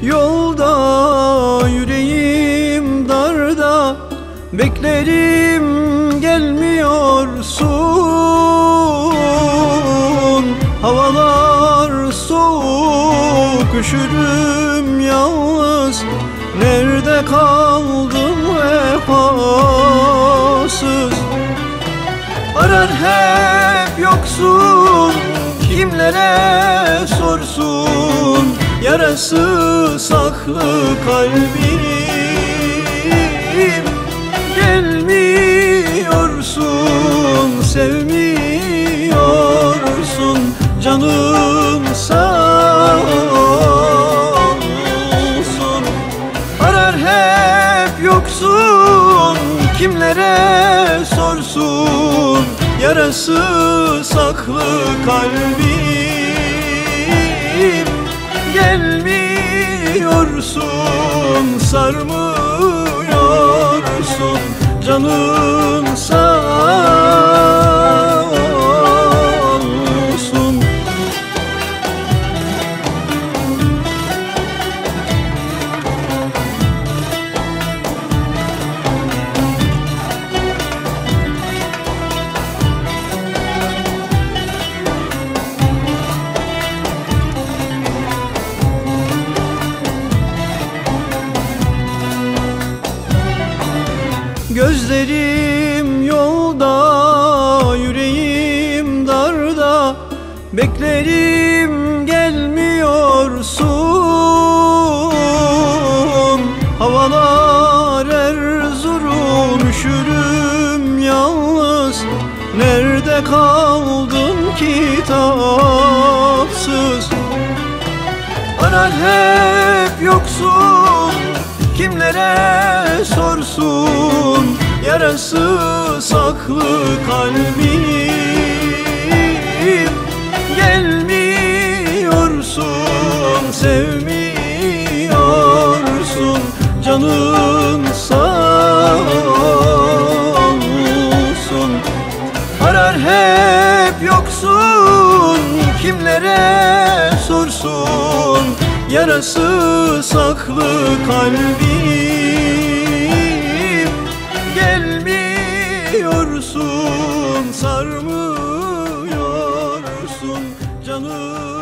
Yolda yüreğim darda, beklerim gelmiyorsun. Havalar soğuk, üşürüm yalnız. Nerede kaldım vefasız? Arar hep yoksun, kimlere sorsun? Yarası saklı kalbim. Gelmiyorsun, sevmiyorsun, canım sağ olsun. Arar hep yoksun, kimlere sorsun? Yarası saklı kalbim. Gelmiyorsun, sarmıyorsun, canım sağ olsun. Gözlerim yolda, yüreğim darda, beklerim gelmiyorsun. Havalar Erzurum, üşürüm yalnız. Nerede kaldım kitapsız? Arar hep yoksun, kimlere sorsun? Yarası saklı kalbim. Gelmiyorsun, sevmiyorsun, canın sağ olsun. Arar hep yoksun, kimlere sorsun? Yarası saklı kalbim. Gelmiyorsun, sarmıyorsun, canım